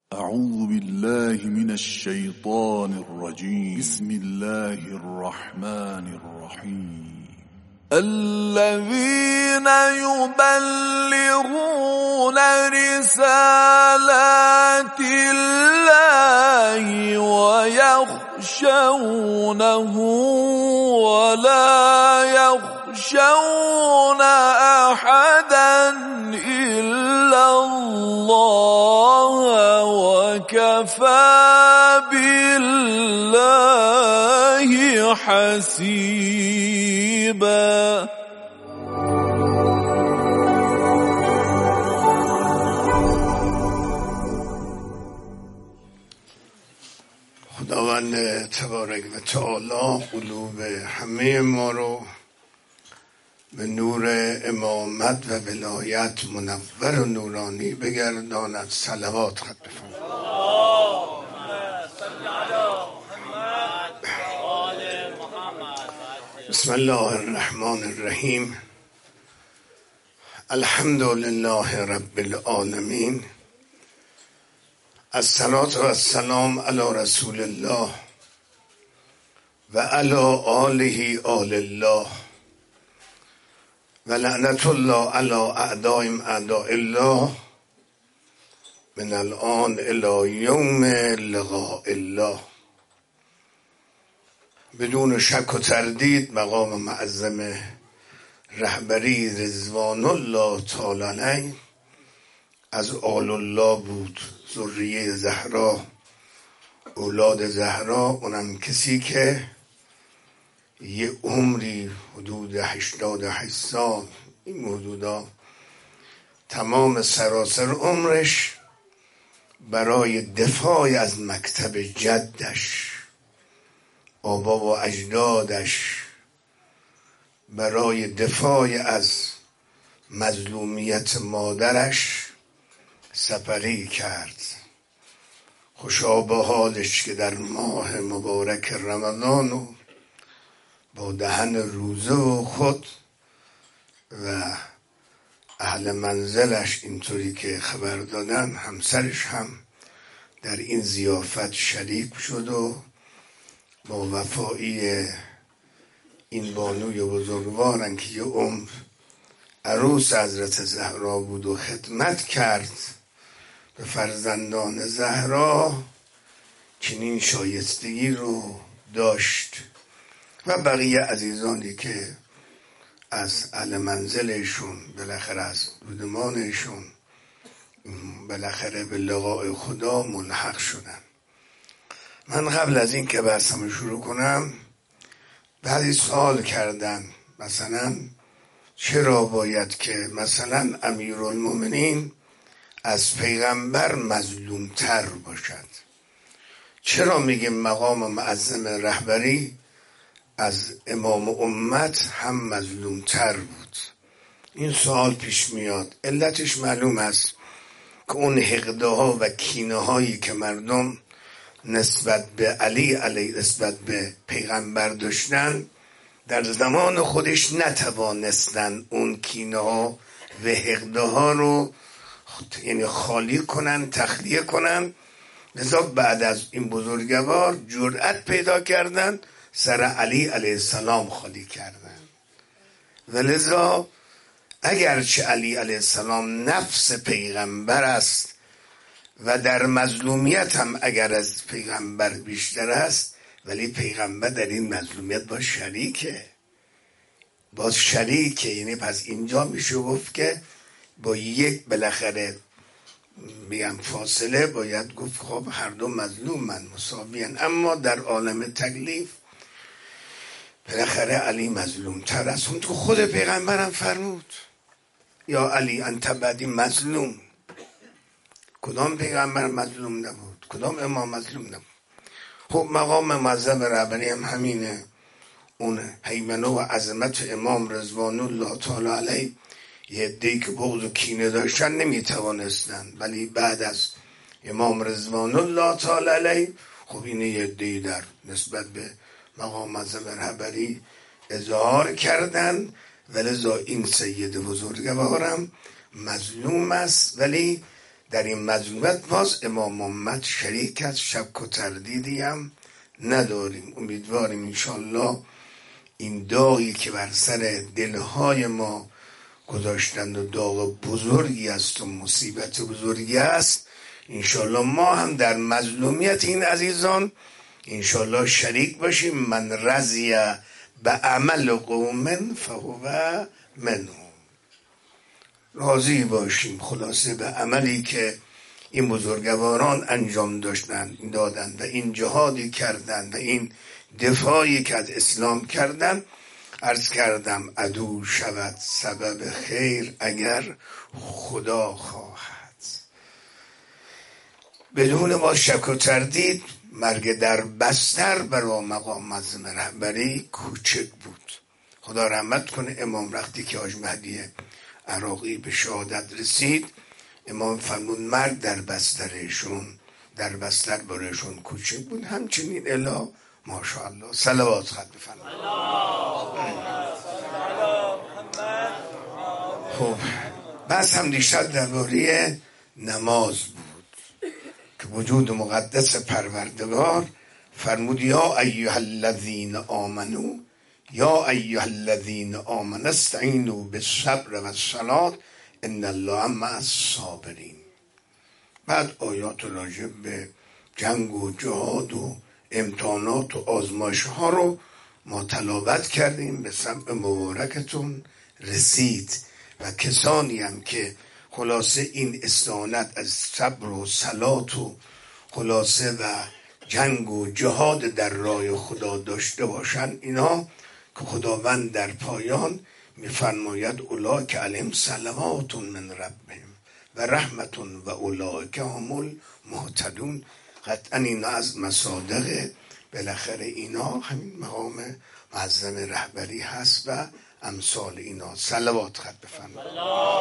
أعوذ بالله من الشيطان الرجيم. بسم الله الرحمن الرحيم. الذين يبلغون رسالات الله ويخشونه ولا يخشون أحدا إلا الله وكفى بالله حسيبا. خداوند تبارک و تعالی قلوب همه ما رو به نور امامت و ولایت منور و نورانی بگرداند. صلوات خط بفرمایید. بسم الله الرحمن الرحیم. الحمد لله رب العالمین. الصلاة و السلام علی رسول الله و علی آله آل الله و لعنت الله علی اعدائهم اعداء الله من الان الی یوم لقاء الله. بدون شک و تردید مقام معظم رهبری رضوان الله تعالی علیه از آل الله بود، ذریه زهرا، اولاد زهرا. اونم کسی که یه عمری حدود 88 سال، این حدودا، تمام سراسر عمرش برای دفاع از مکتب جدش، آبا و اجدادش، برای دفاع از مظلومیت مادرش سپری کرد. خوشا به حالش که در ماه مبارک رمضان و با دهن روزه و خود و اهل منزلش اینطوری که خبر دادن، همسرش هم در این ضیافت شریک شد و با وفایی این بانوی بزرگوارن که یه عمر عروس حضرت زهرا بود و خدمت کرد به فرزندان زهرا، چنین شایستگی رو داشت و بقیه عزیزانی که از اهل منزلشون، بالاخره از بودمانشون، بالاخره به لقاء خدا ملحق شدن. من قبل از این که بحثم شروع کنم بعضی سوال کردن، مثلا چرا باید که مثلا امیرالمومنین از پیغمبر مظلومتر باشد؟ چرا میگیم مقام معظم رهبری از امام امت هم مظلومتر بود؟ این سوال پیش میاد. علتش معلوم است که اون حقده ها و کینه هایی که مردم نسبت به علی نسبت به پیغمبر داشتن، در زمان خودش نتوانستن اون کینه ها و حقده ها رو یعنی خالی کنن، تخلیه کنن. لذا بعد از این بزرگوار جرأت پیدا کردن، سر علی علیه السلام خالی کردن. و لذا اگرچه علی علیه السلام نفس پیغمبر است و در مظلومیت هم اگر از پیغمبر بیشتر است، ولی پیغمبر در این مظلومیت باز شریکه. یعنی پس اینجا میشه گفت که با یک بالاخره میگم فاصله باید گفت خب هر دو مظلومن، مساویان. اما در عالم تکلیف بالاخره علی مظلوم تر است. اون تو خود پیغمبرم فرمود یا علی انت بعدی مظلوم. کدام پیغمبر مظلوم نبود؟ کدام امام مظلوم نبود؟ خب مقام معظم رهبری هم همینه. اون هیمنه و عظمت امام رضوان الله تعالی علیه، یه عده‌ای که بغض و کینه داشتن نمیتوانستن، ولی بعد از امام رضوان الله تعالی علیه خب این یه عده‌ای در نسبت به مقام معظم رهبری اظهار کردن. ولذا این سید بزرگوارم مظلوم است، ولی در این مظلومیت باز امام محمد شریک است، شک و تردیدی هم نداریم. امیدواریم انشالله این داغی که بر سر دلهای ما گذاشتند و داغ بزرگی است و مصیبت بزرگی است، انشالله ما هم در مظلومیت این عزیزان انشالله شریک باشیم. من رضی به عمل قوم فهو منهم، راضی باشیم خلاصه به عملی که این بزرگواران انجام دادند و این جهادی کردند و این دفاعی که از اسلام کردند. عرض کردم عدو شود سبب خیر اگر خدا خواهد. بدون ما شک و تردید مرگ در بستر برای مقام معظم رهبری کوچک بود. خدا رحمت کنه امام وقتی که حاج مهدی عراقی به شهادت رسید، امام فرمود مرگ در بستر برایشون کوچک بود. همچنین الا ماشاءالله صلوات خط بفرمایید. خب بس هم دیشب درباره نماز بود که وجود مقدس پروردگار فرمود یا ایها الذین آمنو یا ایها الذین آمنوا استعینوا بالصبر والصلاة ان الله مع الصابرین. بعد آیات راجع به جنگ و جهاد و امتحانات و آزمایش ها رو ما تلاوت کردیم، به سمع مبارکتون رسید و کسانی هم که خلاصه این استعانت از صبر و صلات و خلاصه و جنگ و جهاد در راه خدا داشته باشن، اینا که خداوند در پایان میفرماید اولئک علیهم صلوات من ربهم و رحمت و اولئک هم المهتدون. قطعا اینا از مصادق بالاخره اینا همین مقام معظم رهبری هست و امثال اینا. صلوات خط بفرمایید.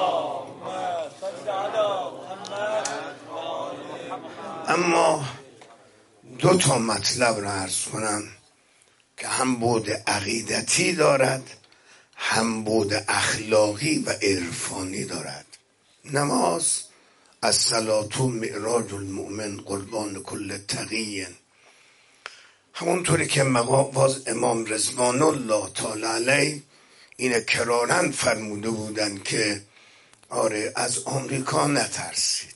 اما دو تا مطلب را عرض کنم که هم بود عقیدتی دارد هم بود اخلاقی و عرفانی دارد. نماز الصلاة معراج المؤمن قربان کل تقی، همونطوری که باز امام رضوان الله تعالی علیه این کرارن فرموده بودن که آره از آمریکا نترسید،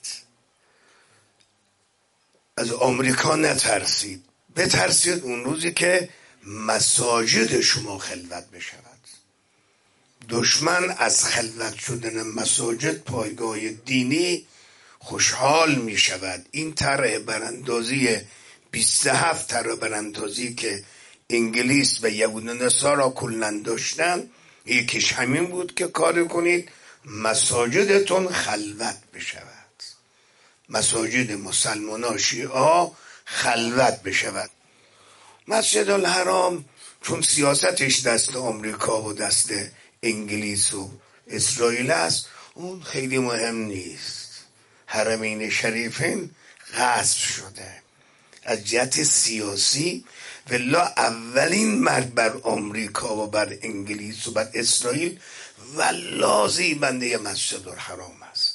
از آمریکا نترسید، بترسید اون روزی که مساجد شما خلوت بشود. دشمن از خلوت شدن مساجد پایگاه دینی خوشحال می شود. این طرح براندازی 27 طرح براندازی که انگلیس و یهود و نصارا کلن داشتن، یکیش همین بود که کار کنید مساجدتون خلوت بشود، مساجد مسلمان شیعه خلوت بشود. مسجد الحرام چون سیاستش دست آمریکا و دست انگلیس و اسرائیل است، اون خیلی مهم نیست. حرمین شریفین غصب شده از جهت سیاسی، ولی اولین مرگ بر آمریکا و بر انگلیس و بر اسرائیل والله زیبنده مسجد الحرام است.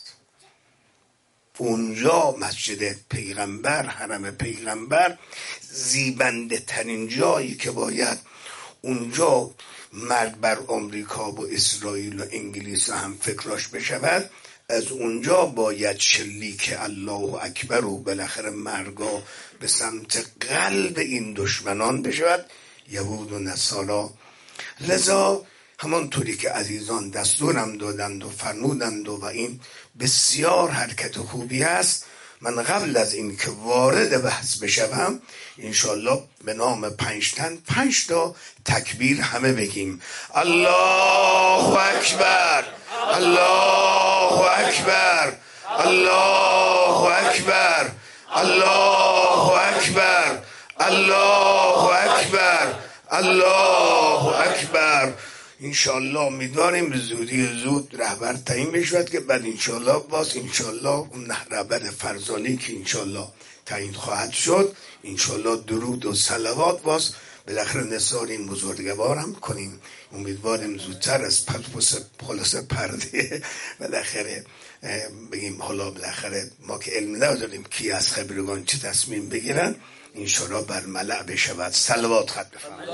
اونجا مسجد پیغمبر، حرم پیغمبر، زیبنده ترین جایی که باید اونجا مرگ بر آمریکا و اسرائیل و انگلیس هم فکراش بشود، از اونجا باید شلیک الله اکبر و بالاخره مرگا به سمت قلب این دشمنان بشود، یهود و نصارا. لذا همانطوری که عزیزان دستورم دادند و فرمودند و این بسیار حرکت خوبی است، من قبل از این که وارد بحث بشوم انشالله به نام 5 تن 5 تا تکبیر همه بگیم. الله اکبر، الله اکبر، الله اکبر، الله اکبر، الله اکبر، الله اکبر. انشالله میداریم به زودی زود رهبر تعیین بشود که بعد انشالله باز انشالله اون رهبر فرزانه که انشالله تعیین خواهد شد، انشالله درود و صلوات باز بالاخره نثار این بزرگوار هم کنیم. امیدواریم زودتر از خلاص پرده بالاخره بگیم حالا بالاخره ما که علم نداریم کی از خبرگان چه تصمیم بگیرن، این شورا بر ملأ بشود. صلوات خط بفرمایید.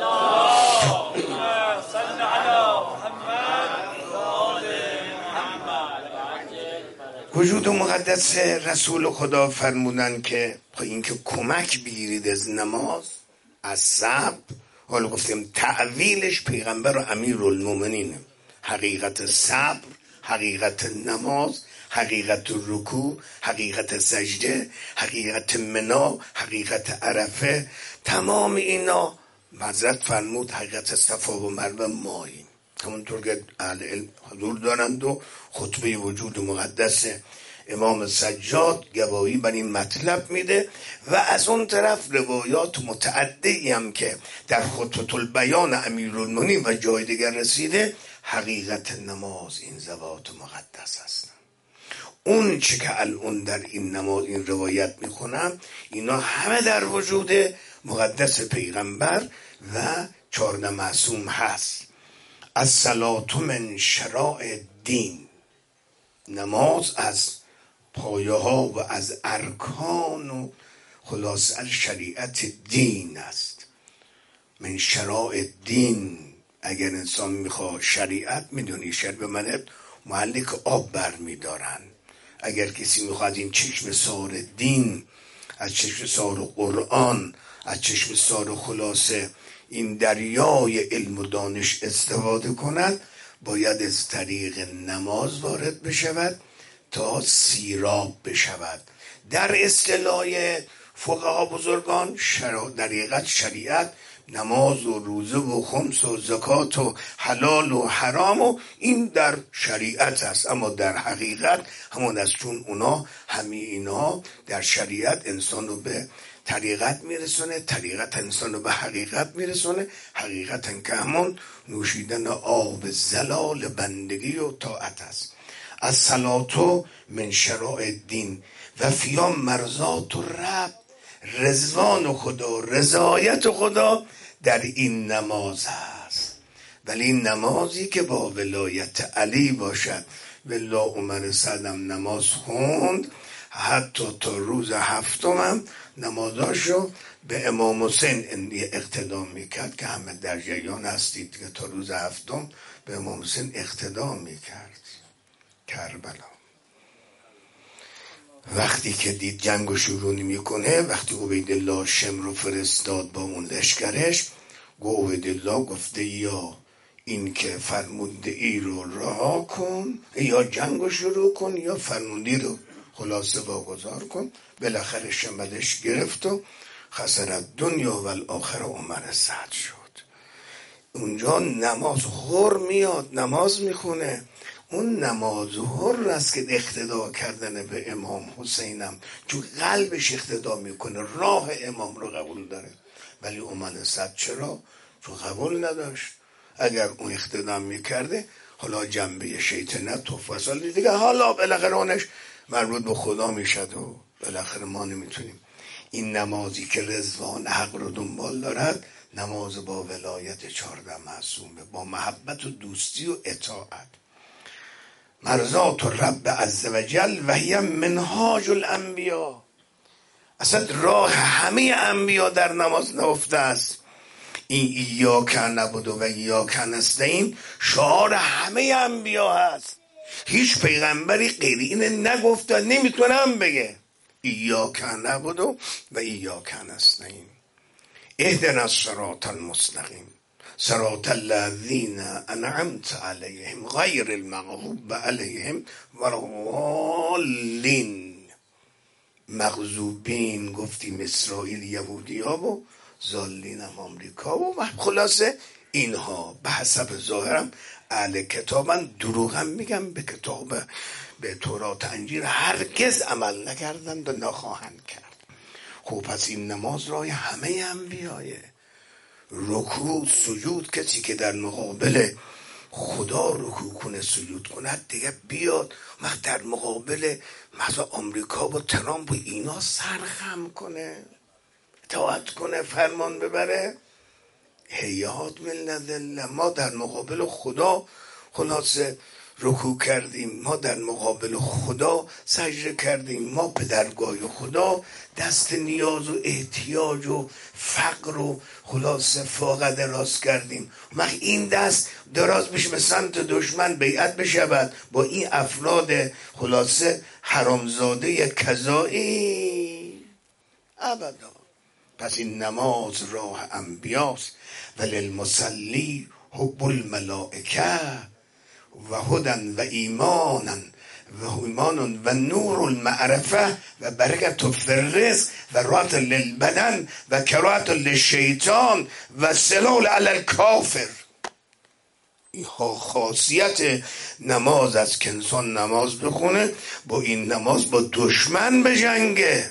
وجود مقدس رسول خدا فرمودن که این که کمک بگیرید از نماز، از صبر. حالا گفتیم تعویلش پیغمبر و امیرالمومنین. حقیقت صبر، حقیقت نماز، حقیقت رکوع، حقیقت سجده، حقیقت منا، حقیقت عرفه، تمام اینا حضرت فرمود حقیقت صفا و مروه ماییم. همونطور که اهل علم حضور دارند و خطبه وجود مقدس امام سجاد گواهی بر این مطلب میده و از اون طرف روایات متعددی هم که در خطبه البیان امیرالمومنین و جای دیگر رسیده، حقیقت نماز این ذوات مقدس هستن. اون چه که الان در این نماز این روایت میخونم اینا همه در وجود مقدس پیغمبر و 14 معصوم هست. الصلاة من شرائع دین، نماز از پایه ها و از ارکان و خلاصه شریعت دین است. من شرائع دین، اگر انسان میخواد شریعت، میدونی شرب منت محلک آب بر میدارن. اگر کسی میخواد این چشم سار دین، از چشم سار قرآن، از چشم سار خلاصه این دریای علم و دانش استفاده کند، باید از طریق نماز وارد بشود تا سیراب بشود. در اصطلاح فقها بزرگان در حقیقت شریعت نماز و روزه و خمس و زکات و حلال و حرام و این در شریعت است، اما در حقیقت همون است، چون اونا همه اینا در شریعت انسان رو به طریقت میرسونه، طریقت انسان رو به حقیقت میرسونه، حقیقت که همون نوشیدن آب زلال بندگی و طاعت است. از صلاتو من شرائع دین و فیام مرضات و رب، رضوان خدا، رضایت خدا در این نماز هست. ولی این نمازی که با ولایت علی باشد. والله عمر صدم نماز خوند حتی تا روز هفتم نمازاشو به امام حسین اقتدا میکرد که همه در جریان هستید که تا روز هفتم به امام حسین اقتدا میکرد. کربلا وقتی که دید جنگو شروع میکنه، وقتی عبیدالله شمر رو فرستاد با اون لشکرش، عبیدالله گفته یا این که فرموده ای رو رها کن، یا جنگو شروع کن، یا فرمودی رو خلاصه واگذار کن. بالاخره شملش گرفت و خسرت دنیا و الاخره عمر سعد شد. اونجا نماز هر میاد، نماز میخونه. اون نماز هر است که اقتدا کردن به امام حسینم، چون قلبش اقتدا میکنه، راه امام رو قبول داره. ولی عمر سعد چرا؟ چون قبول نداشت. اگر اون اقتدا میکرده حالا جنبه شیطنت و فساد دیگه حالا بالاخره اونش مربوط به خدا میشد و بالاخره ما نمیتونیم. این نمازی که رضوان حق رو دنبال دارد، نماز با ولایت 14 معصومه، با محبت و دوستی و اطاعت. مرضات رب عزوجل و هی منهاج الانبیا، اصلا راه همه انبیا در نماز نهفته است. این ایاک نعبد و ایاک نستعین شعار همه انبیا هست. هیچ پیغمبری غیر این نگفته، نمیتونم بگه ایاک نعبد و ایاک نستعین. اهدنا الصراط المستقیم صراط الذین انعمت علیهم غیر المغضوب علیهم ولا الضالین. مغضوبین گفتیم اسرائیل یهودی ها و ضالین هم آمریکا و خلاصه اینها به حسب ظاهرم اهل کتابن. دروغم میگم به کتاب، به تورات انجیل هرگز عمل نکردند و نخواهند کرد. خب پس این نماز رای همه انبیایه. رکوع سجود، کسی که در مقابل خدا رکوع کنه سجود کنه دیگه بیاد وقت در مقابل مثلا آمریکا با ترامپ و اینا سرخم کنه، اطاعت کنه، فرمان ببره. هیهات من لدن. ما در مقابل خدا خلاصه رکوع کردیم، ما در مقابل خدا سجده کردیم، ما به درگاه خدا دست نیاز و احتیاج و فقر و خلاصه فاقد راست کردیم. وقت این دست دراز بشه به سمت دشمن بیعت بشود با این افراد خلاصه حرامزاده کذایی؟ ابدا. پس این نماز راه انبیاست. وللمصلی حب الملائکه و هدن و ایمانن و نور المعرفه و برکت فی الرزق و راحت للبدن و کراهت للشیطان و سلال علی الکافر. این خاصیت نماز است که انسان نماز بخونه، با این نماز با دشمن بجنگه.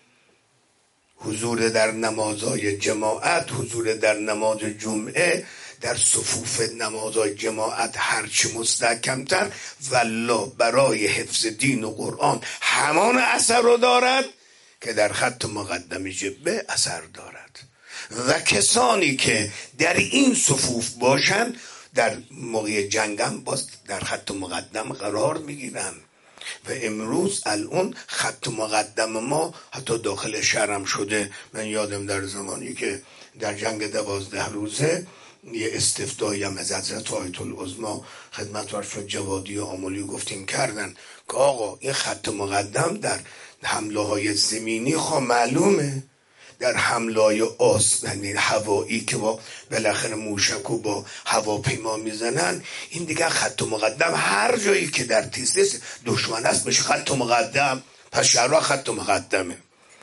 حضور در نمازهای جماعت، حضور در نماز جمعه، در صفوف نمازهای جماعت هرچی مستحکمتر والله برای حفظ دین و قرآن همان اثر رو دارد که در خط مقدم جبه اثر دارد. و کسانی که در این صفوف باشن در موقع جنگم باز در خط مقدم قرار میگیرن. و امروز الان خط مقدم ما حتی داخل شهرم شده. من یادم در زمانی که در جنگ 12 روزه یه استفتایی هم از حضرت آیت العظمی خدمت ورشد جوادی و آمولی گفتیم کردن که آقا این خط مقدم در حمله های زمینی خب معلومه، در حمله های یعنی هوایی که با بالاخره موشک و با هواپیما میزنن، این دیگه خط مقدم هر جایی که در تیزیس دشمن است میشه خط مقدم. پس شهرها خط مقدمه.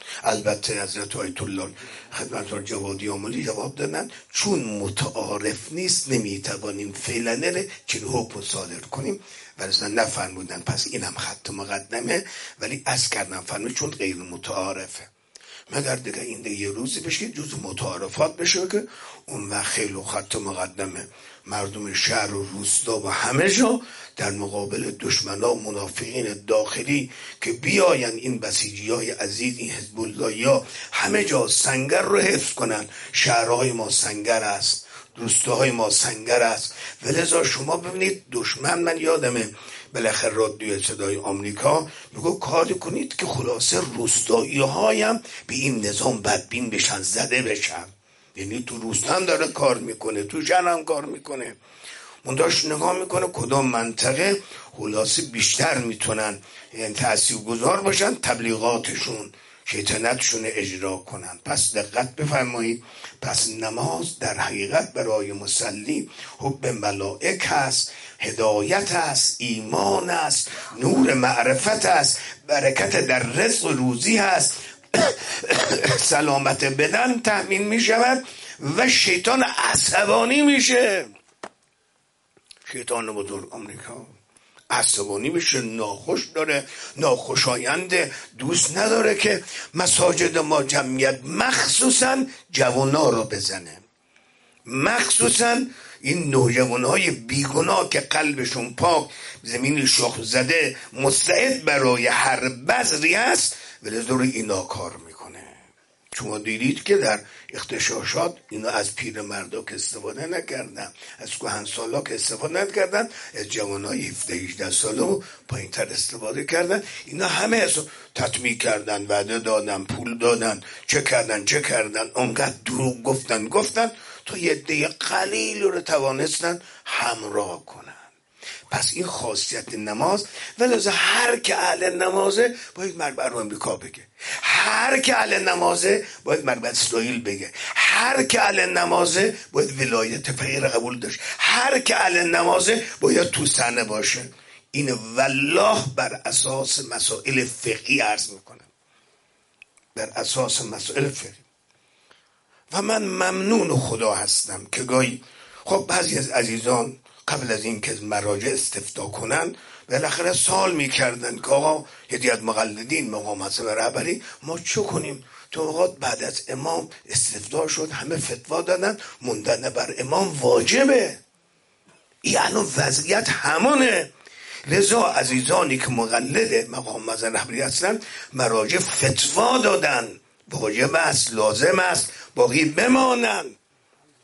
البته حضرت آیت الله خدمت جوادی آمولی جواب دادن چون متعارف نیست نمیتوانیم فعلا چنین حکم صادر کنیم، ولی نفرمودن پس اینم خط مقدمه، ولی از کردن فرمود چون غیر متعارفه. مگر دیگه این دیگه یه روزی بشه جز متعارفات بشه که اون وقت خیلی خط مقدمه مردم شهر و روستا و همه جا در مقابل دشمنا و منافقین داخلی که بیاین این بسیجی های عزیز، این حزب الله ها همه جا سنگر رو حفظ کنن. شهرهای ما سنگر است، روستاهای ما سنگر است. ولذا شما ببینید دشمن، من یادمه بالاخره رادیو صدای آمریکا میگو کاری کنید که خلاصه روستایی هایم به این نظام بدبین بشن، زده بشن. یعنی تو روستا هم داره کار میکنه، تو شهر هم کار میکنه. من داشت نگاه میکنه کدام منطقه خلاصه بیشتر میتونن یعنی تاثیرگذار باشن، تبلیغاتشون شیطنتشون اجرا کنن. پس دقت بفرمایید. پس نماز در حقیقت برای مصلی حب ملائک است، هدایت است، ایمان است، نور معرفت است، برکت در رزق و روزی است، سلامت بدن تأمین می شود و شیطان عصبانی میشه. شیطان بزرگ آمریکا عصبانی میشه، ناخوش داره، ناخوشاینده، دوست نداره که مساجد ما جمعیت مخصوصا جوانا رو بزنه، مخصوصا این نوجوانهای بیگناه که قلبشون پاک، زمین شخم زده، مستعد برای هر بذری است، ولی روی اینا کار میکنه. شما دیدید که در اغتشاشات اینا از پیرمردا که استفاده نکردن، از کهنسالا که استفاده نکردن، از جوانای 17-18 ساله و پایینتر استفاده کردن. اینا همه تطمیع کردن، وعده دادن، پول دادن، چه کردن، اونقدر دروغ گفتن تا یه عده قلیل رو توانستن همراه کنن. پس این خاصیت نماز. ولذا هر که اهل نمازه باید مرد بر امریکا بگه، هر که اهل نمازه باید مرد بر اسرائیل بگه، هر که اهل نمازه باید ولایت فقیه قبول داشت، هر که اهل نمازه باید تو صحنه باشه. این والله بر اساس مسائل فقهی عرض میکنم، بر اساس مسائل فقهی. و من ممنون خدا هستم که گاهی خب بعضی از عزیزان قبل از این که مراجع استفتاء کنن بالاخره سوال میکردن که آقا هدیت مقلدین مقام حسن رهبری ما چه کنیم؟ تو اوقات بعد از امام استفتاء شد، همه فتوا دادن موندن بر امام واجبه. این الان وضعیت همونه. لذا عزیزانی که مقلد مقام حسن رهبری هستن مراجع فتوا دادن واجب است، لازم است، باقی بمانن.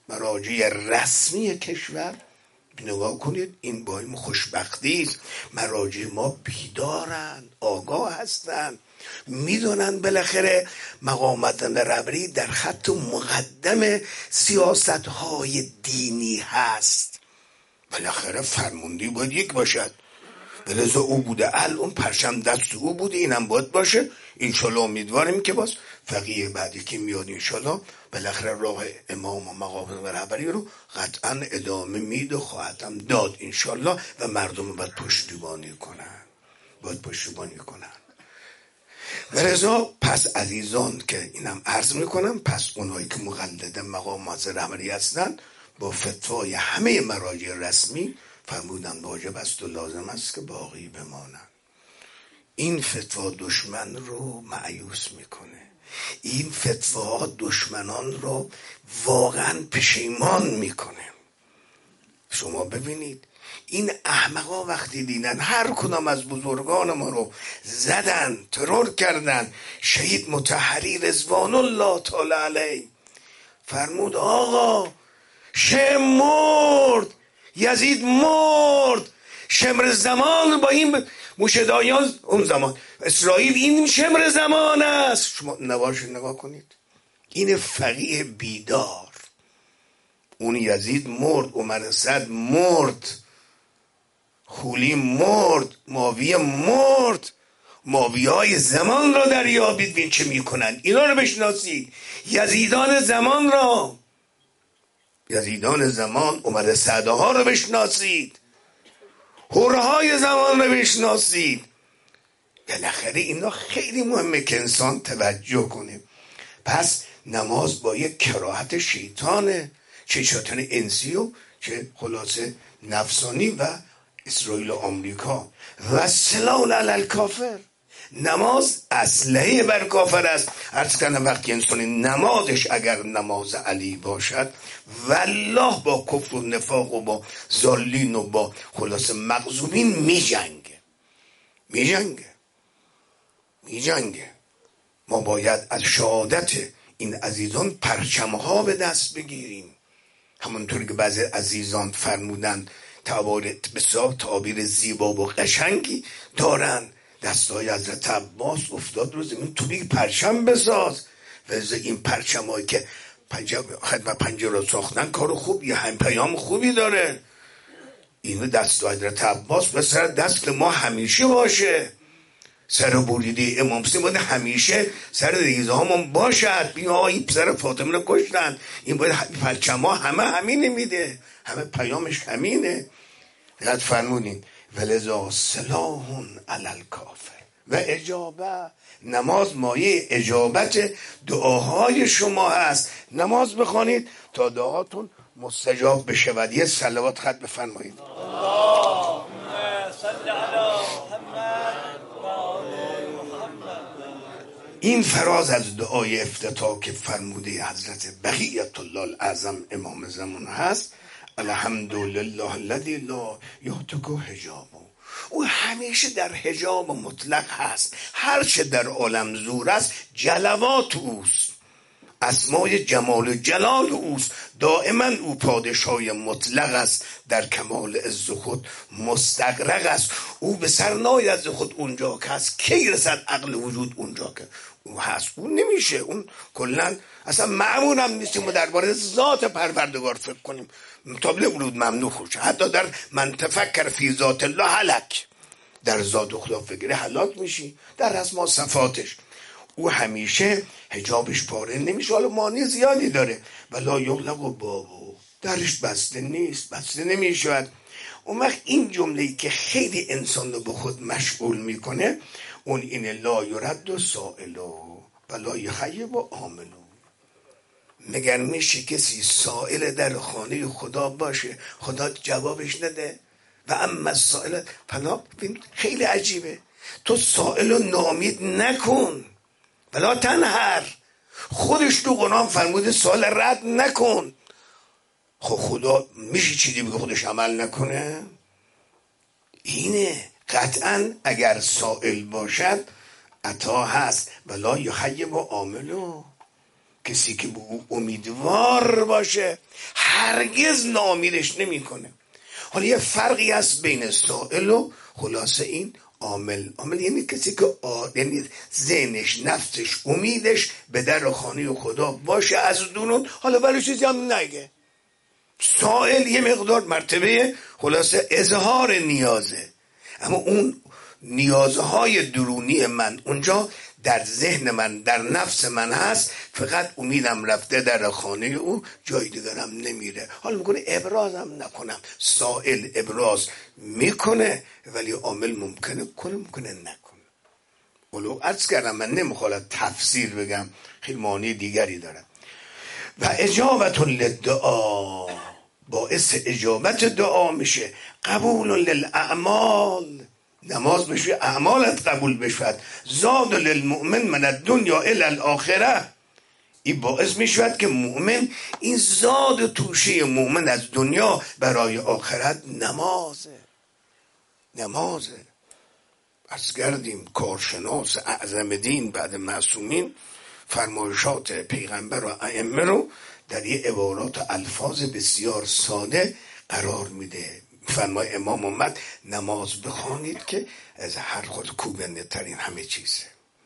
مراجع رسمی کشور نگاه کنید، این با این خوشبختی است. مراجع ما بیدارن، آگاه هستن، میدونن بالاخره مقامات رهبری در خط مقدم سیاست‌های دینی هست. بالاخره فرماندهی باید یک باشد، ولذا او بوده، اون پرچم دست او بوده، اینم باید باشه. انشالله امیدواریم که باز فقیه بعدی که میاد انشالله بالاخره راه امام و مقام رهبری رو قطعا ادامه میده و خواهدم داد انشالله، و مردم باید پشتیبانی کنن، ولذا پس عزیزان که اینم عرض میکنم، پس اونایی که مقلد مقامات رهبری هستن با فتوای همه مراجع رسمی فرمودن واجب است و لازم است که باقی بمانن. این فتوا دشمن رو مایوس میکنه، این فتوا دشمنان رو واقعا پشیمان میکنه. شما ببینید این احمقا وقتی دیدن هر کدام از بزرگان ما رو زدن، ترور کردن، شهید مطهری رضوان الله تعالی علیه فرمود آقا شمر مرد، یزید مرد، شمر زمان با این موشدایان اون زمان اسرائیل، این شمر زمان است. شما نوارش نگاه کنید، این فقیه بیدار، اون یزید مرد، عمر سعد مرد، خولی مرد، معاویه مرد. معاویه های زمان را دریابید ببین چه میکنن، اینا رو بشناسید. یزیدان زمان را، یزیدان زمان، عمر سعد ها رو بشناسید، هورهای زمان رو بشناسید. بالاخره اینا خیلی مهمه که انسان توجه کنه. پس نماز با یک کراهت شیطانه، چه شیطان انسی و چه خلاصه نفسانی و اسرائیل و آمریکا. و سلام علی الکافر، نماز اسلحه بر کافر است. عرض کردم وقتی انسان نمازش اگر نماز علی باشد والله با کفر و نفاق و با ضالین و با خلاص مغضوبین میجنگه. ما باید از شهادت این عزیزان پرچمها به دست بگیریم، همونطور که بعضی عزیزان فرمودند بسیار تعابیر زیبا و قشنگی دارن. دستای حضرت عباس افتاد رو زمین، تو بی پرچم بساز. و این پرچم هایی که خدمت پنجه را ساختن کار خوب، یه هم پیام خوبی داره. این دستای حضرت عباس به سر دست ما همیشه باشه، سر بریده امام حسین باید همیشه سر ریزه هامون باشد. بیا این پسر فاطمه رو کشتن، این باید پرچم ها همه همینه میده، همه پیامش همینه. یاد فرمودین ولذا سلاح علی الکافر و اجابه، نماز مایه اجابت دعاهای شما هست. نماز بخوانید تا دعاتون مستجاب بشود. یه صلوات خط بفرمایید. اللهم صل علی این فراز از دعای افتتاح که فرموده حضرت بقیت الله الاعظم امام زمان هست، الحمدلله الذی لا یهتک حجابه. او همیشه در حجاب مطلق هست، هر چه در عالم زور است جلوات اوست، اسمای جمال و جلال اوست. دائما او پادشاه مطلق است، در کمال عز خود مستغرق است. او به سر ناید از خود اونجا که هست، کی رسد عقل وجود اونجا که او هست. اون نمیشه، اون کلن اصلا معمول هم نیستیم و درباره ذات پروردگار فکر کنیم طابل ورود ممنوع خوشه. حتی در من تفکر فی ذات الله هلک، در ذات خدا فکر هلاک میشی، در اسما صفاتش. او همیشه حجابش پاره نمیشه، حالا معنی زیادی داره. ولا یغلق بابو، درش بسته نیست، بسته نمیشود. اون وقت این جمله‌ای که خیلی انسان رو به خود مشغول میکنه، اون این لا یرد سائلو ولا یخیب عاملو. مگر میشه کسی سائل در خانه خدا باشه خدا جوابش نده؟ و اما سائل فلا. خیلی عجیبه، تو سائل رو ناامید نکن، ولا تنهر. خودش تو قرآن فرموده سوال رد نکن. خب خدا میشه چیزی بگه خودش عمل نکنه؟ اینه قطعا اگر سائل باشد عطا هست. ولا یخیب و عاملو، کسی که به او امیدوار باشه هرگز ناامیدش نمیکنه. حالا یه فرقی هست بین سائل و خلاصه این عامل. عامل یعنی کسی که یعنی ذهنش، نفسش، امیدش به در خانه خدا باشه از درون، حالا ولی چیزی هم نگه. سائل یه مقدار مرتبه خلاصه اظهار نیازه، اما اون نیازهای درونی من اونجا در ذهن من، در نفس من هست، فقط امیدم رفته در خانه او، جای دیگرم نمیره. حالا میکنه ابرازم نکنم. سائل ابراز میکنه ولی عامل ممکنه کنه، ممکنه نکنه. ولو عرض کردم من نمیخوام تفسیر بگم، خیلی معنی دیگری داره. و اجابت للدعا، باعث اجابت دعا میشه. قبول للاعمال، نماز بشه اعمالت قبول بشود. زاد للمؤمن من الدنیا الی الاخره، این باعث میشود که مؤمن، این زاد توشه مؤمن از دنیا برای آخرت نمازه. از گردیم کارشناس اعظم دین بعد معصومین فرمایشات پیغمبر و ائمه رو در یه عبارات و الفاظ بسیار ساده قرار میده. فرمای امام اومد نماز بخوانید که از هر خود کوبنده ترین همه چیزه.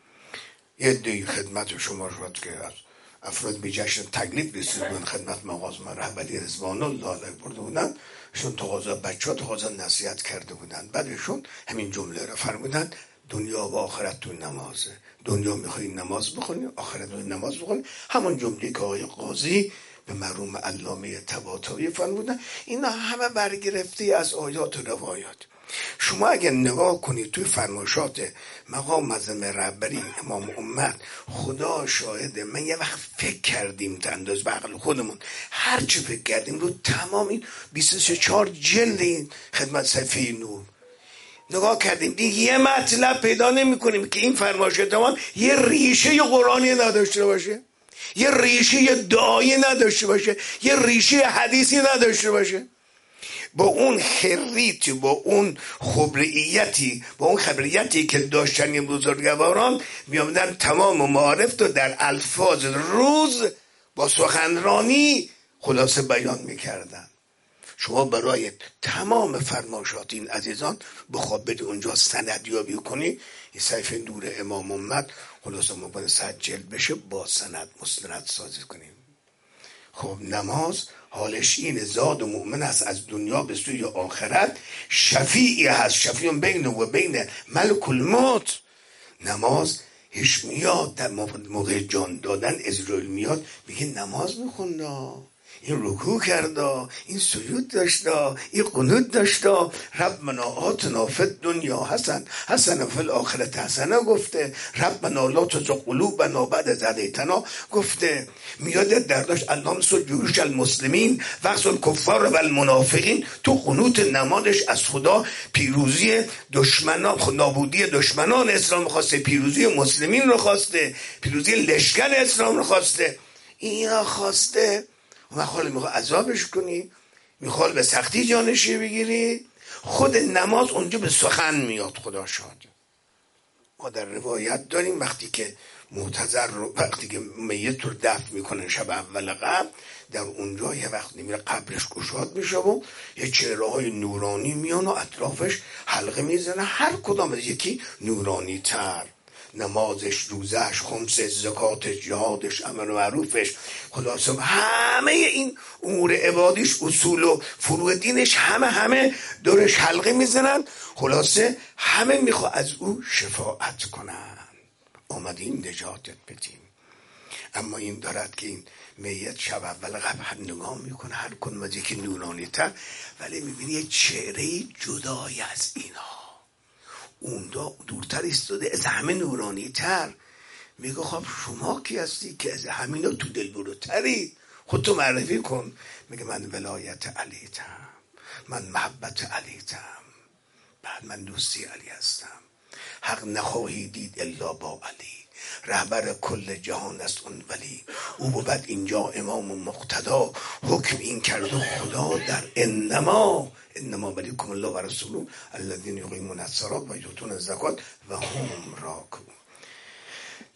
یه دی خدمت شما شد که از افراد به جشن تکلیف رسیدن خدمت مغازه رهبری رضوان الله برده بودن، شون تقاضا بچه‌ها تقاضا نصیحت کرده بودن، بعدشون همین جمله رو فرمودن دنیا و آخرت تو نمازه. دنیا میخوای نماز بخونی، آخرت تو نماز بخونی. همون جمله که آقای قاضی به مرحوم علامه طباطبایی فرمودن، اینا همه برگرفته از آیات و روایات. شما اگر نگاه کنید توی فرمایشات مقام معظم رهبری امام امت، خدا شاهده من یه وقت فکر کردیم تا انداز به عقل خودمون، هر چی فکر کردیم رو تمام این 24 جلد این خدمت صفحه نور نگاه کردیم، دیگه یه مطلب پیدا نمی کنیم که این فرمایشات تمام یه ریشه قرآنی نداشته باشه، یه ریشه دعایی نداشته باشه، یه ریشه حدیثی نداشته باشه. با اون خریتی، با اون خبریتی، با اون خبریتی که داشتن این بزرگواران، میامدن تمام معارف تو در الفاظ روز با سخنرانی خلاصه بیان میکردن. شما برای تمام فرمایشات این عزیزان بخواب بدی اونجا سندیابی کنی، این صحیفه نور امام امت خلاصه ممکنه 100 جلد بشه، با سند مستند سازی کنیم. خب نماز حالش این زاد و مؤمن است از دنیا به سوی آخرت، شفیعی هست، شفیع بین و بین ملک الموت. نماز هیچ میاد در موقع جان دادن، اسرائیل میاد میگه نماز میخونده، این رکوع کرده، این سجود داشته، این قنوت داشته، ربنا آتنا فی الدنیا حسن فی الآخرة حسنه گفته، ربنا لا تزغ قلوبنا بعد إذ هدیتنا گفته. میاد در داشت اللهم انصر جیوش المسلمین واخذل الکفار و المنافقین. تو قنوت نمازش از خدا پیروزی دشمنان، نابودی دشمنان اسلام خواسته، پیروزی مسلمین رو خواسته، پیروزی لشکر اسلام رو خواسته. اینا خواسته و خاله میخواد عذابش کنی، میخواد به سختی جانشی بگیری. خود نماز اونجا به سخن میاد. خدا شاد. ما در روایت داریم وقتی که معتذر رو، وقتی که میت رو دفن میکنن شب اول قبر، در اونجا یه وقت میره قبرش گشاد میشه و یه چهره های نورانی میان و اطرافش حلقه میزنه، هر کدام از یکی نورانی تر. نمازش، روزش، خمسش، زکاتش، جهادش، امر معروفش، خلاصه همه این امور عبادیش، اصول و فروع دینش، همه دورش حلقه میزنن. خلاصه همه میخواد از او شفاعت کنن، آمدیم نجاتت بدیم. اما این دارد که این میت شب اول قبل نگاه میکنه، هر کدوم از یکی نورانی تر، ولی میبینی یه چهره جدای از اینا، اون دورتر ایستاده، از همه نورانی تر. میگه خب شما کی هستی که از همینا تو دل بروتری؟ خودتو معرفی کن. میگه من ولایت علیتم، من محبت علیتم، بعد من دوستی علی هستم. حق نخواهی دید الا با علی، رهبر کل جهان است اون ولی. او بود اینجا امام و مقتدا، حکم این کرده خدا در انما ولیکم الله و رسوله الذین یقیمون الصلاة و یؤتون الزکات و هم راکعون.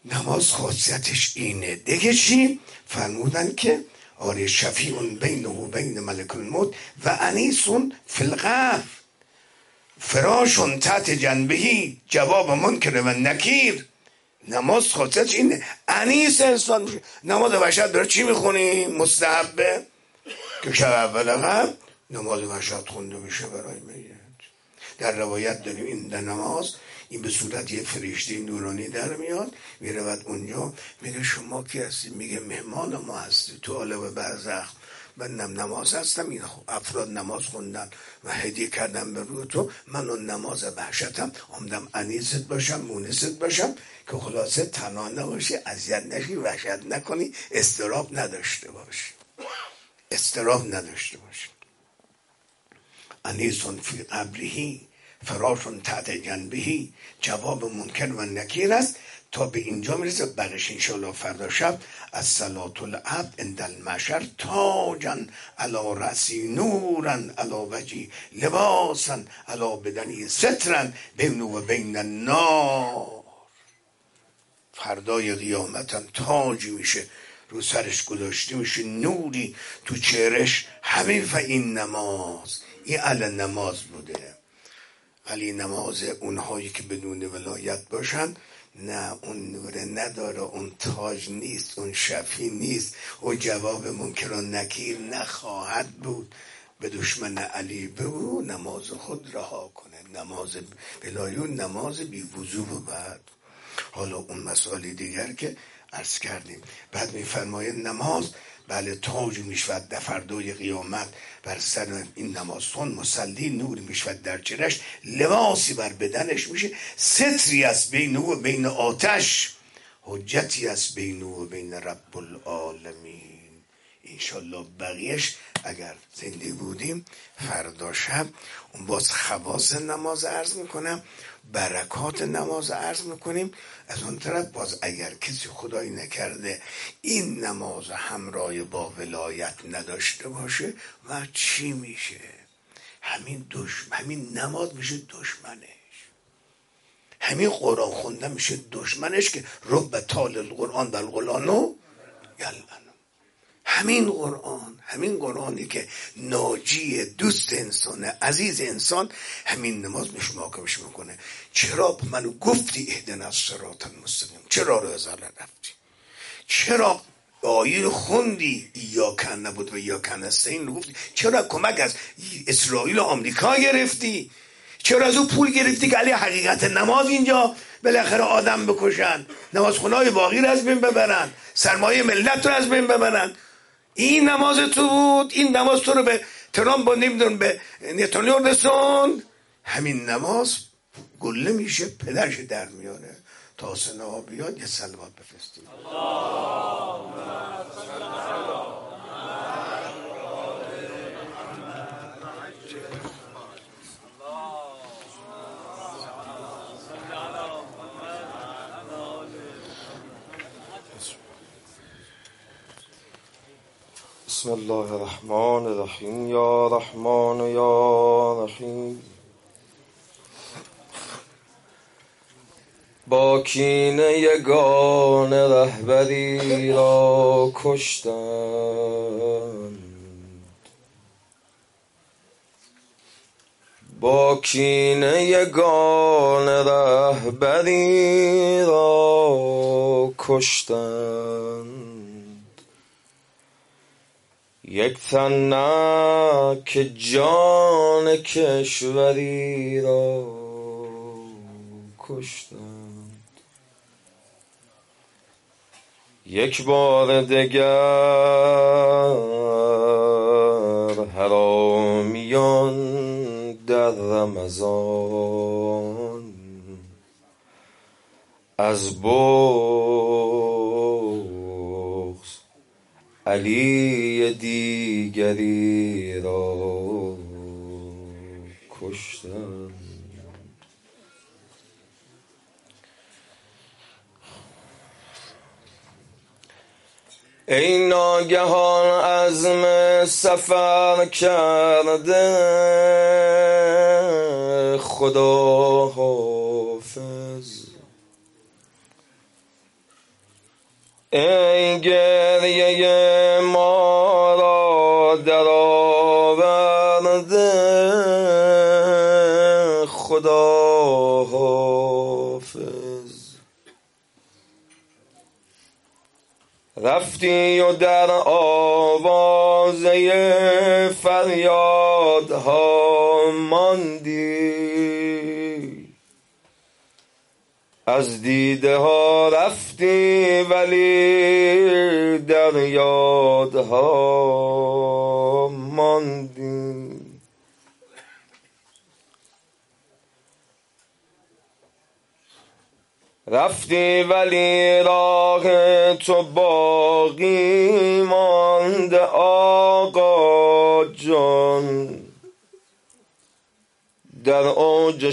نماز خاصیتش اینه. دیگه چی؟ فرمودن که آره شفیع بینه و بین ملک الموت و انیسون فی القبر فراشون تحت جنبهی جواب منکر و نکیر. نماز خاصیتش اینه، انیس انسان میشه. نماز وحشت داره چی میخونی؟ مستحبه که شب اول قبل نماز وحشت خونده میشه برای میت. در روایت داریم این در نماز این به صورت یه فرشته نورانی در میاد، میرود اونجا میگه شما کی هستی؟ میگه مهمان ما هستی تو عالم برزخ. من نماز هستم، این افراد نماز خوندن و هدیه کردم به روی تو، من اون نماز وحشتم آمدم انیست باشم مونست باشم که خلاصه تنها نباشی، اذیت نشی، وحشت نکنی، اضطراب نداشته باشی، اضطراب نداشته باشی. انیسون فی قبرهی فراشون تحت جنبهی جواب منکر و نکیر است. تا به اینجا میرسه، بقیش انشاءالله فردا شب از صلات العبد عند المحشر تاجا علی رأسی نورا علی وجهی لباسا علی بدنی سترا بین و بین النار. فردای قیامتا تاجی میشه رو سرش گذاشته میشه، نوری تو چهرش. همین و این نماز، این نماز بوده. ولی نماز اونهایی که بدون ولایت باشن نه، اون نور نداره، اون تاج نیست، اون شفی نیست، اون جواب منکر و نکیر نخواهد بود. به دشمن علی بگو نماز خود رها کنه، نماز بلایون نماز بی وضو بود. حالا اون مسائل دیگر که عرض کردیم. بعد میفرماید نماز بله تاج میشود در فردای قیامت بر سر این نمازخوان مسلی، نور میشود در چهرش، لباسی بر بدنش میشه، ستری است بین او و بین آتش، حجتی است بین او و بین رب العالمین. انشالله بقیهش اگر زنده بودیم فردا شب اون باز خواص نماز عرض میکنم، برکات نماز عرض میکنیم. از اون طرف باز اگر کسی خدایی نکرده این نماز همراه با ولایت نداشته باشه و چی میشه؟ همین نماز میشه دشمنش، همین قرآن خونده میشه دشمنش که رب طال القرآن و القرآنو یلعنو. همین قرآنی که ناجی دوست انسان عزیز انسان، همین نماز میشه محاکمش میکنه. چرا منو گفتی اهدنا الصراط المستقیم؟ چرا رو ازال رفتی؟ چرا آیه خوندی ایاک نبود و ایاک نستعین رو گفتی؟ چرا کمک از اسرائیل و آمریکا گرفتی؟ چرا از او پول گرفتی که علی حقیقت نماز اینجا بالاخره آدم بکشن، نمازخونه‌های باقی رو از بین ببرن، سرمایه ملت رو از بین ببرن؟ این نماز تو بود؟ این نماز تو رو به ترامپ نمیدون به نتانیاهو رسوند؟ همین نماز گله میشه پدرش در میاره. تا سنا بیاد یه صلوات بفرستیم. بسم الله الرحمن الرحیم. یا رحمان یا رحیم. با کینه یگان رهبری را کشتند، با کینه یگان رهبری را کشتند. یک تن نه که جان کشوری را کشتند. یک بار دگر حرامیان در رمضان از بغض علی دیگری را کشتند. ای ناگهان عزم سفر کرده خدا حافظ، ای گریه ما را در آورده خدا حافظ. رفتی و در آوازه فریادها ماندی، از دیده ها رفتی ولی در یادها ماندی. رفتی ولی راه تو باقی مانده آقا جان، در اوج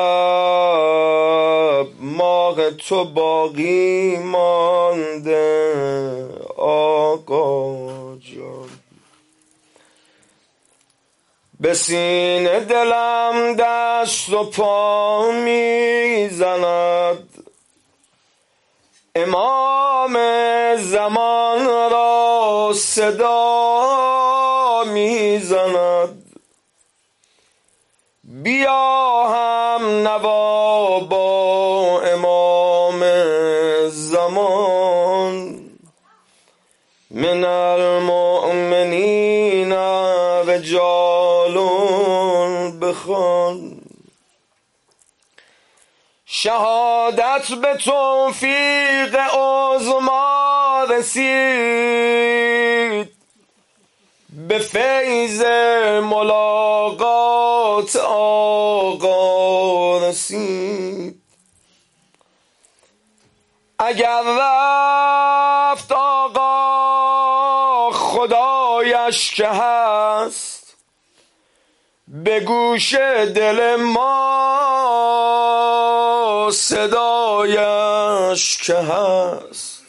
شب ماه تو باقی مانده آقا جان. به سینه دلم دست و پا میزند، امام زمان را صدا میزند. بیا هم نوا با امام زمان، من المؤمنین رجال بخوان. شهادت به توفیق عظما رسید، به فیض ملاقات آقا رسید. اگر رفت آقا خدایش که هست، به گوش دل ما صدایش که هست.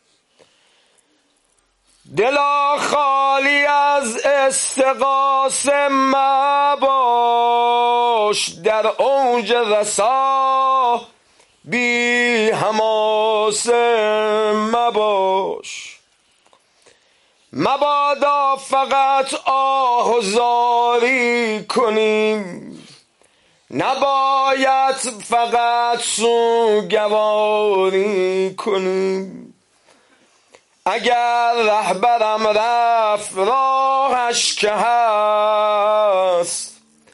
دلا خالی از استغاثه مباش، در اوج رسا بی حماسه مباش. مبادا فقط آه و زاری کنیم، نباید فقط سوگواری کنیم. اگر رهبرم رفت راهش که هست،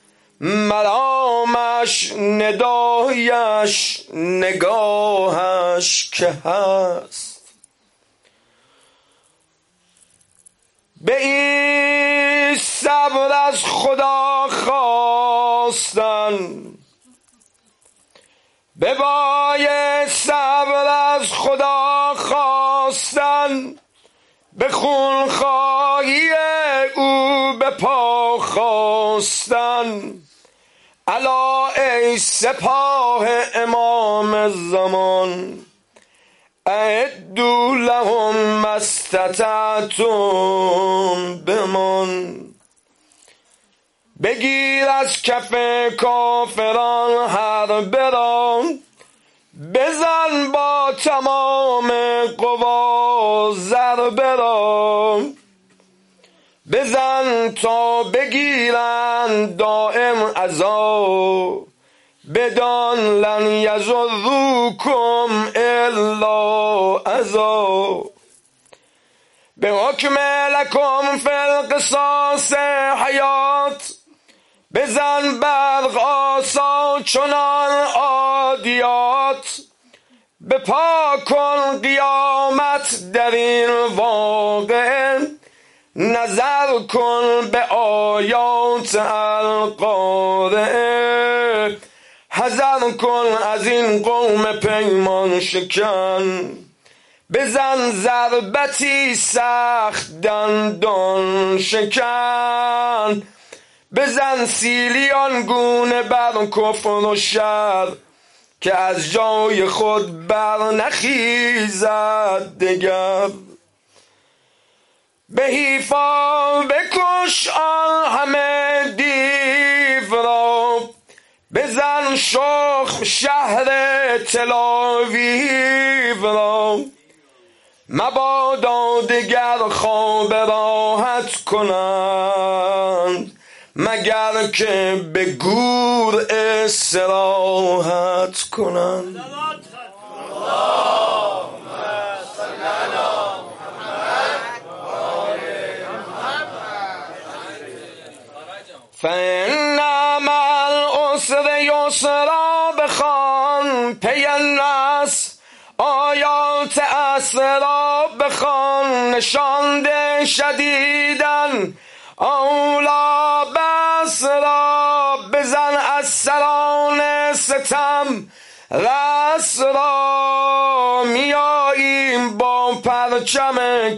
مرامش ندایش نگاهش که هست. به این صبر از خدا خواستن، بباید صبر از خدا خواستن، به خونخواهی او به پا خواستن. الا ای سپاه امام زمان، اعدوا لهم ما استطعتم بمان. بگیر از کف کافران حربه را، بزن با تمام قوا ضربه را. بزن تا بگیرند دائم عزا، بدان لن یضروکم الا عزا. به حکم لکم فی القصاص حیات، بزن برق آسا چنان عادیات. به پا کن قیامت در این واقع، نظر کن به آیات القارئ. حذر کن از این قوم پیمان شکن، بزن ضربتی سخت دندان شکن. بزن سیلی آنگونه بر کفر و شر، که از جای خود بر نخیزد دگر. به حیفا بکش آن همه دیو را، بزن شخم شهر تل آویو را. مبادا دگر خواب راحت کنند مگر که به گور استراحت کنند. فإن مع العسر یسرا بخوان، پی النصر آیات اسرا بخوان، نشانده شدیدن اولا بسرا، بزن از سران ستم رس را، میاییم با پرچم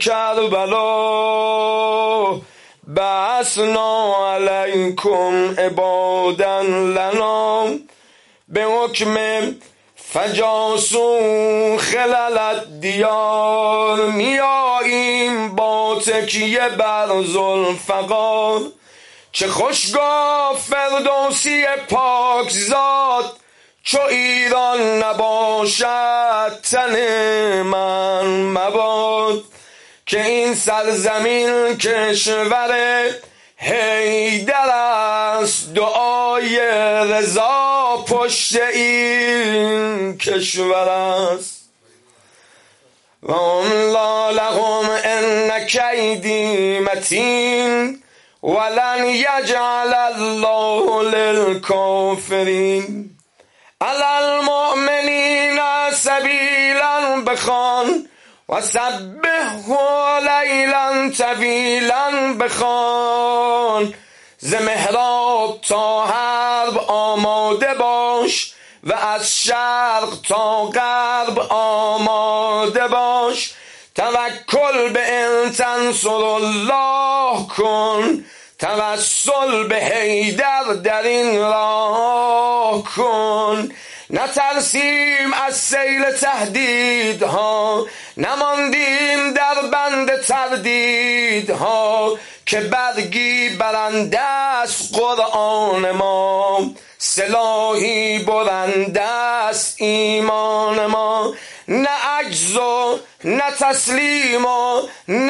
کربلا، بسنا علیکم عبادا لنا، به حکم فجاسو خلل الدیار، میاییم با تکیه بر ذوالفقار، چه خوشگاه فردوسی پاکزاد، چو ایران نباشد تن من مباد، که این سرزمین کشور حیدر است، دعای رضا پشت این کشور است. و املا لهم ان کیدی متین، ولن یجعل الله للکافرین علی المؤمنین سبیلا بخوان، و سبحه لیلا طویلا بخوان، ز محراب تا حرب آماده باش، و از شرق تا غرب آماده باش، توکل به ان تنصر الله کن، توسل به حیدر در این راه کن، نترسیم از سیل تهدیدها، نماندیم در بند تردیدها، که برگی برنده است قرآن ما، سلاحی برنده است ایمان ما، نه عجز و نه تسلیم و نه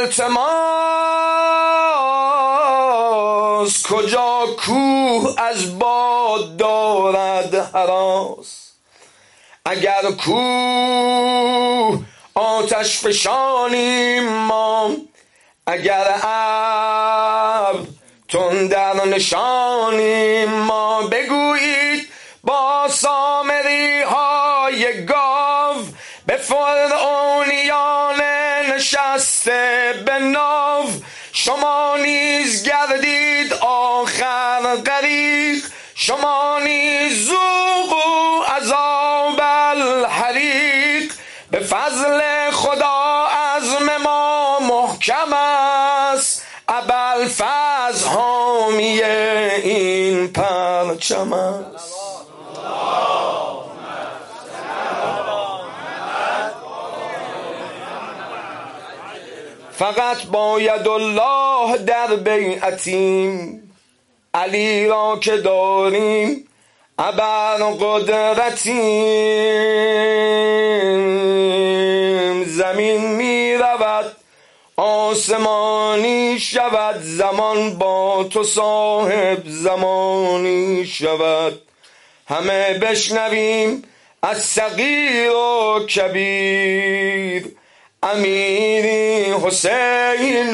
التماس، کجا کوه از باد دارد هراس، اگر کوه آتش فشانیم ما، اگر ابر تندر نشانیم ما، بگویید با سامری های گاو، به فرعونیان نشسته به ناو، شما نیز گردید آخر غریق، شما نیز ذوقوا عذاب الحریق، به فضل خدا عزم ما محکم است، ابوالفضل حامی این پرچم است. فقط با ید الله در بیعتیم، علی را که داریم ابر قدرتیم، زمین می رود آسمانی شود، زمان با تو صاحب زمانی شود، همه بشنویم از صغیر و کبیر، امیری حسین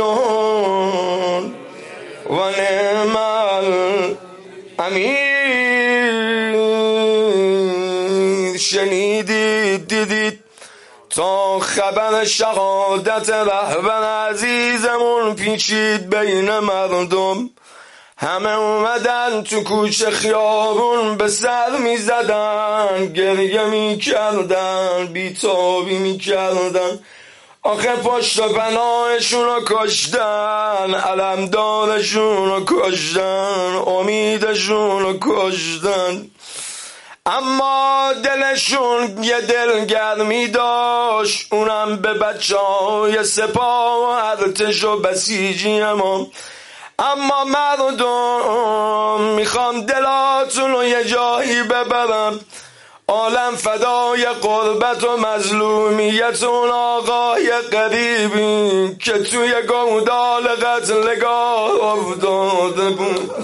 و نعم الامیر. شنیدید دیدید تا خبر شهادت رهبر عزیزمون پیچید بین مردم، همه اومدن تو کوچه خیابون به سر می زدن، گریه می کردن، بیتابی می کردن، آخه پشت و پناهشون رو کشتن، علمدارشون رو کشتن، امیدشون رو کشتن، اما دلشون یه دلگرمی داشت، اونم به بچه‌های سپاه و ارتش و بسیجی اما مردم میخوام دلاتون رو یه جایی ببرم، عالم فدای قربت و مظلومیت اون آقای قریبی که توی گودال قتلگاه افتاده بود.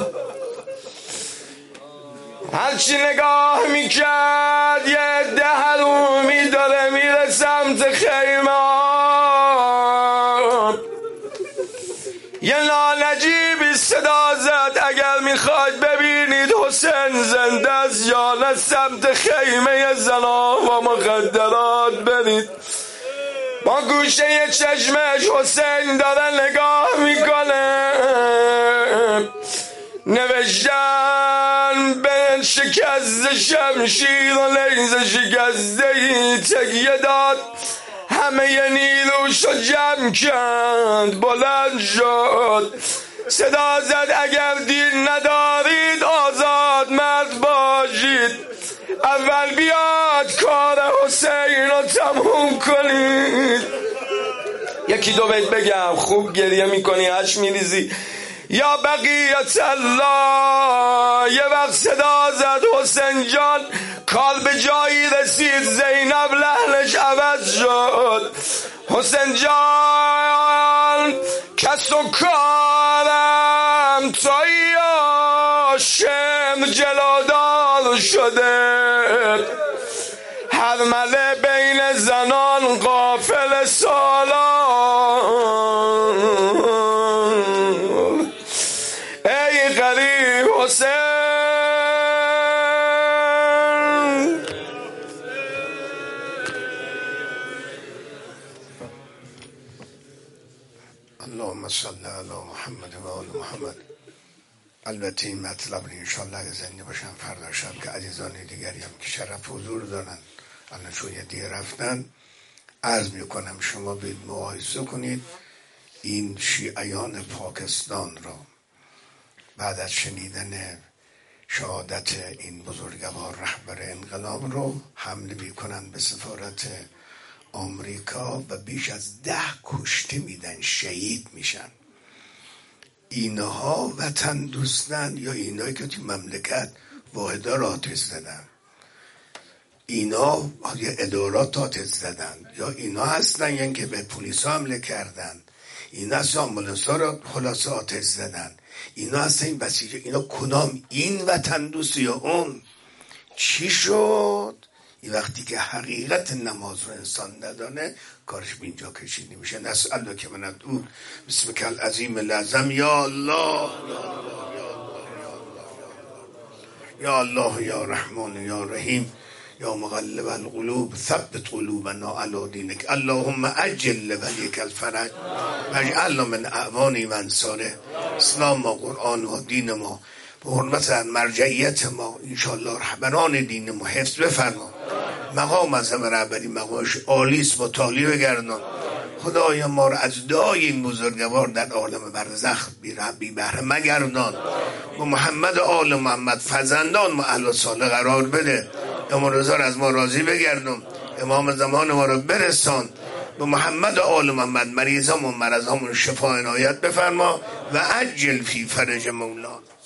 هرچی نگاه میکرد یه عده حرومی داره میره سمت خیمه. یه نالجیبی صدا زد اگر میخواید ببینید حسین زنده است یا نه سمت خیمه زنا و مخدرات برید. با گوشه چشمش حسین داره نگاه میکنه. نوشتن به شکست شمشیر و نیزه شکسته ای تکیه داد، همه نیروشو جمع کرد، بلند شد صدا زد اگر دین ندارید آزاد مرد باشید، اول بیاد کار حسین رو تموم کنید. یکی دو بیت بگم خوب گریه میکنی هش میریزی. یا بقیت الله. یه وقت صدا زد حسین جان کار به جایی رسید، زینب لحنش عوض شد. حسین جان کس و کارم توی هاشم جلودار شده، هر مله بین زنان غافل سالان. ای غریب حسین. اللهم صل علی محمد و آل محمد. البته این مطلب رو انشالله اگه زنده باشم فردا شب که عزیزان دیگری هم که شرف حضور دارن الان چون یه دیگه رفتن عرض میکنم شما باید مقایسه کنید این شیعیان پاکستان رو بعد از شنیدن شهادت این بزرگوار رهبر انقلاب رو حمله میکنن به سفارت آمریکا و بیش از 10 کشته میدن، شهید میشن. اینها وطن دوستن یا اینایی که توی مملکت واحدا را آتش زدن؟ اینا یا ادارات آتش زدن یا اینا هستن یعنی که به پلیس ها حمله کردن؟ اینا هستن آمبولانس ها را خلاصه آتش زدن؟ اینا هستن این بسیجه؟ اینا کدام؟ این وطن دوست یا اون؟ چی شد؟ این وقتی که حقیقت نماز رو انسان ندانه کارش به اینجا کشید نمیشه. نسأل که من ادعو بسمک العظیم العظم یا الله یا الله یا رحمان یا رحیم یا مقلب القلوب ثبت قلوبنا علی دینک اللهم عجل ولیک الفرج واجعلنا من اعوان و انصاره. اسلام و قرآن و دین ما به حرمت مرجعیت ما انشاءالله رهبران دین ما حفظ بفرما. مقام از همه رهبری مقامش عالیست با تالی بگردان. خدایا ما را از دعای این بزرگوار در عالم برزخ بی بهره مگردان. و محمد و آل محمد فرزندان ما اهل صالح قرار بده. امام رضا را از ما راضی بگردون. امام زمان ما را برسان. به محمد و آل محمد مریضامون مرضامون شفا عنایت بفرما و عجل فی فرج مولانا.